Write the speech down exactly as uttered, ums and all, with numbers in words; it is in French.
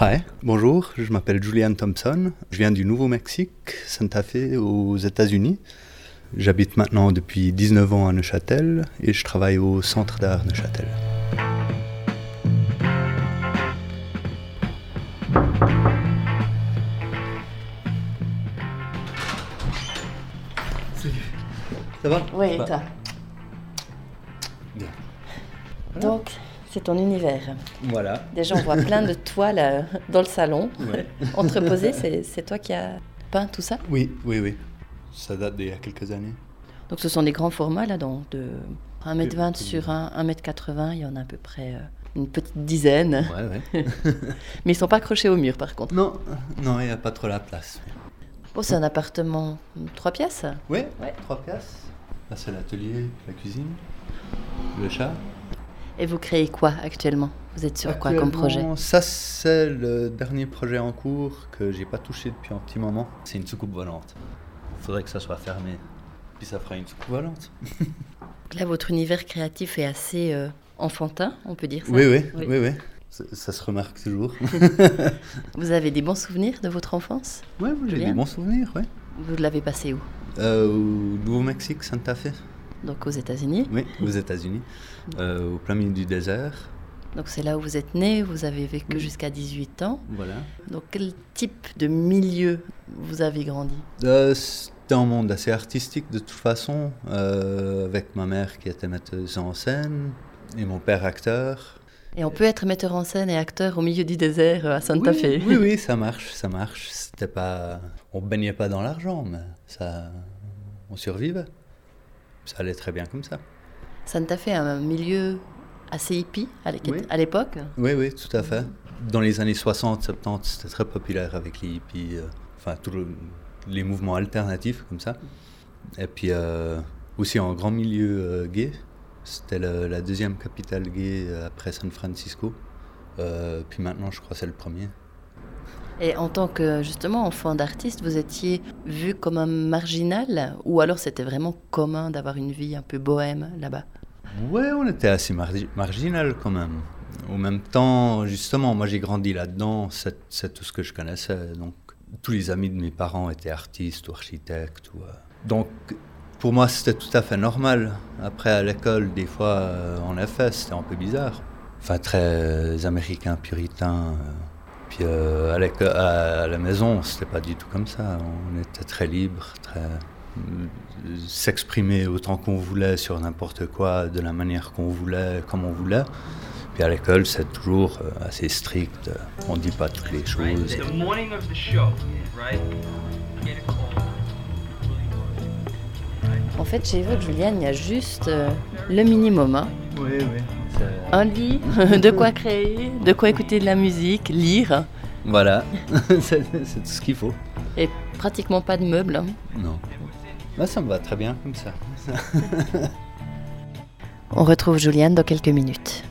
Hi, bonjour, je m'appelle Julian Thompson. Je viens du Nouveau-Mexique, Santa Fe, aux États-Unis. J'habite maintenant depuis dix-neuf ans à Neuchâtel et je travaille au Centre d'art Neuchâtel. Ça va? Oui, et toi? Bien. Donc, c'est ton univers. Voilà. Déjà, on voit plein de toiles euh, dans le salon. Ouais. Entreposées, c'est, c'est toi qui as peint tout ça? Oui, oui, oui. Ça date d'il y a quelques années. Donc, ce sont des grands formats, là, donc de un mètre vingt Oui. sur un mètre quatre-vingts. Il y en a à peu près euh, une petite dizaine. Ouais, ouais. Mais ils ne sont pas accrochés au mur, par contre. Non, non, il n'y a pas trop la place. Oh, c'est un appartement trois pièces? Oui, Ouais. trois pièces. Là, c'est l'atelier, la cuisine, le chat. Et vous créez quoi actuellement? Vous êtes sur quoi comme projet? Actuellement, ça, c'est le dernier projet en cours que j'ai pas touché depuis un petit moment. C'est une soucoupe volante. Il faudrait que ça soit fermé. Puis ça fera une soucoupe volante. Là, votre univers créatif est assez euh, enfantin, on peut dire ça? Oui, oui, oui, oui. oui. Ça, ça se remarque toujours. Vous avez des bons souvenirs de votre enfance? Oui, j'ai Julien? des bons souvenirs, oui. Vous l'avez passé où? Euh, au Nouveau-Mexique, Santa Fe. Donc aux États-Unis. Oui, aux États-Unis, euh, au plein milieu du désert. Donc c'est là où vous êtes né, vous avez vécu Oui. jusqu'à dix-huit ans. Voilà. Donc quel type de milieu vous avez grandi? Euh, c'était un monde assez artistique de toute façon, euh, avec ma mère qui était metteuse en scène et mon père acteur. Et on peut être metteur en scène et acteur au milieu du désert euh, à Santa oui, Fe. Oui, oui, ça marche, ça marche. C'était pas, on baignait pas dans l'argent, mais ça, on survivait. Ça allait très bien comme ça. Santa Fe, un milieu assez hippie à l'é- Oui. à l'époque. Oui, oui, tout à fait. Dans les années soixante, soixante-dix, c'était très populaire avec les hippies, euh, enfin tous le- les mouvements alternatifs comme ça. Et puis euh, aussi un grand milieu euh, gay. C'était le- la deuxième capitale gay euh, après San Francisco. Euh, puis maintenant, je crois que c'est le premier. Et en tant que justement enfant d'artiste, vous étiez vu comme un marginal ou alors c'était vraiment commun d'avoir une vie un peu bohème là-bas? Ouais, on était assez margi- marginal quand même. En même temps, justement, moi j'ai grandi là-dedans, c'est, c'est tout ce que je connaissais. Donc, tous les amis de mes parents étaient artistes ou architectes. Ou, euh, Donc, pour moi, c'était tout à fait normal. Après, à l'école, des fois, euh, en effet, c'était un peu bizarre. Enfin, très euh, américain, puritain. euh. Puis euh, à, l'éco- à, à la maison, c'était pas du tout comme ça. On était très libre, très euh, s'exprimer autant qu'on voulait sur n'importe quoi, de la manière qu'on voulait, comme on voulait. Puis à l'école, c'est toujours euh, assez strict. On dit pas toutes les choses. The morning of the show, right? Get a call. En fait, chez vous, Juliane, il y a juste euh, le minimum. Hein. Oui, oui. Un lit, de quoi créer, de quoi écouter de la musique, lire, Voilà, c'est, c'est tout ce qu'il faut. et pratiquement pas de meubles. Hein. Non. Là, ça me va très bien comme ça. On retrouve Juliane dans quelques minutes.